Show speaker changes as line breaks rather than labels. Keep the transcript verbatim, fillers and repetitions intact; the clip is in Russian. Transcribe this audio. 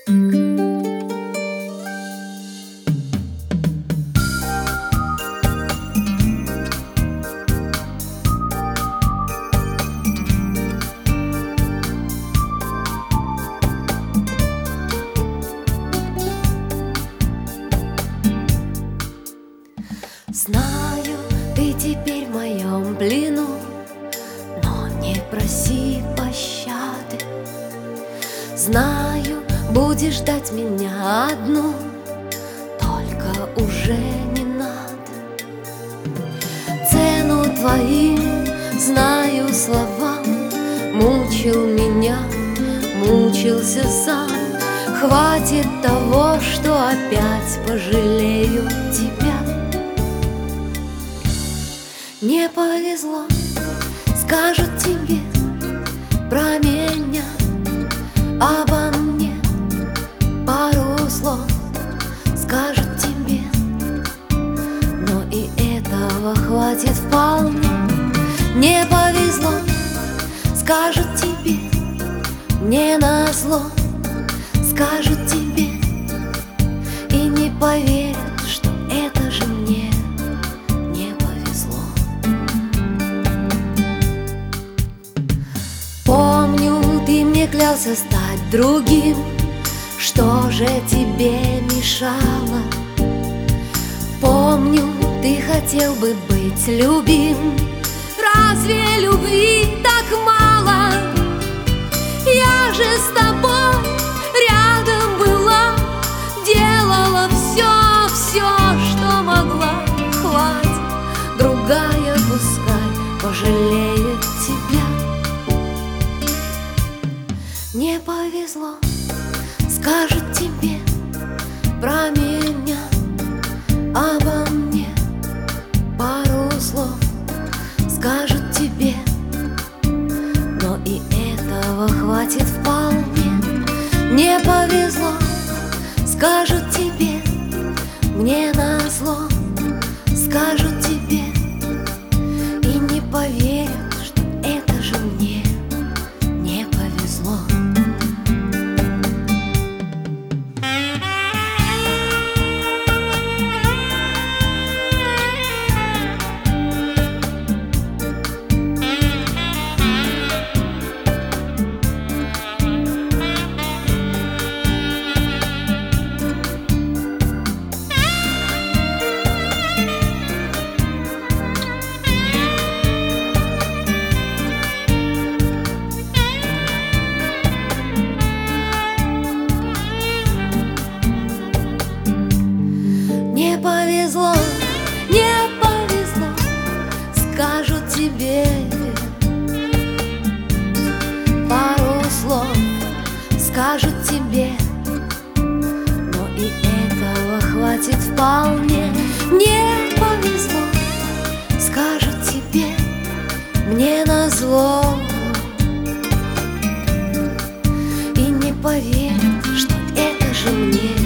Знаю, ты теперь в моем плену, но не проси пощады. Знаю, будешь ждать меня одну, только уже не надо. Цену твоим знаю словам, мучил меня, мучился сам. Хватит того, что опять пожалею тебя. Не повезло, скажут тебе про меня, обо мне пару слов скажут тебе, но и этого хватит вполне. Не повезло, скажут тебе, мне назло скажут тебе, и не поверят, что это же мне не повезло. Помню, ты мне клялся стать другим, что же тебе мешало? Помню, ты хотел бы быть любим, разве любви так мало? Я же с тобой рядом была, делала все, все, что могла. Хватит, другая пускай пожалеет тебя. Не повезло, скажут тебе про меня, обо мне пару слов скажут тебе, но и этого хватит вполне. Не повезло, скажут тебе, мне назло скажут тебе, и не поверят, что это же мне не повезло. Не повезло, не повезло, скажут тебе пару слов скажут тебе, но и этого хватит вполне. Не повезло, скажут тебе, мне назло, и не поверят, что это же мне